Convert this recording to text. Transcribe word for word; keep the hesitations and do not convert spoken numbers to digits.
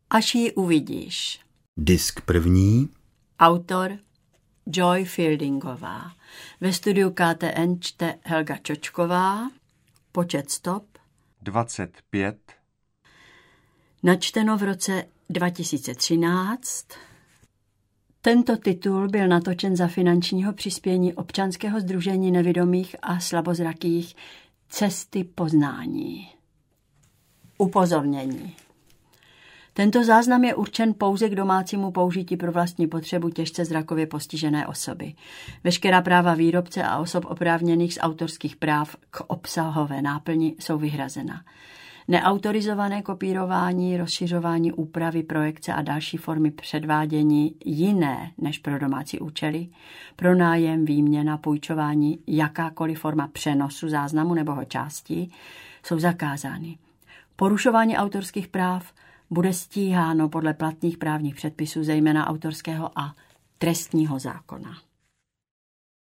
Až ji uvidíš. Disk první. Autor Joy Fieldingová. Ve studiu K T N čte Helga Čočková. Počet stop dvacet pět. Načteno v roce dva tisíce třináct. Tento titul byl natočen za finančního přispění občanského sdružení nevidomých a slabozrakých Cesty poznání. Upozornění. Tento záznam je určen pouze k domácímu použití pro vlastní potřebu těžce zrakově postižené osoby. Veškerá práva výrobce a osob oprávněných z autorských práv k obsahové náplni jsou vyhrazena. Neautorizované kopírování, rozšiřování, úpravy, projekce a další formy předvádění jiné než pro domácí účely, pronájem, výměna, půjčování, jakákoliv forma přenosu záznamu nebo ho částí jsou zakázány. Porušování autorských práv bude stíháno podle platných právních předpisů, zejména autorského a trestního zákona.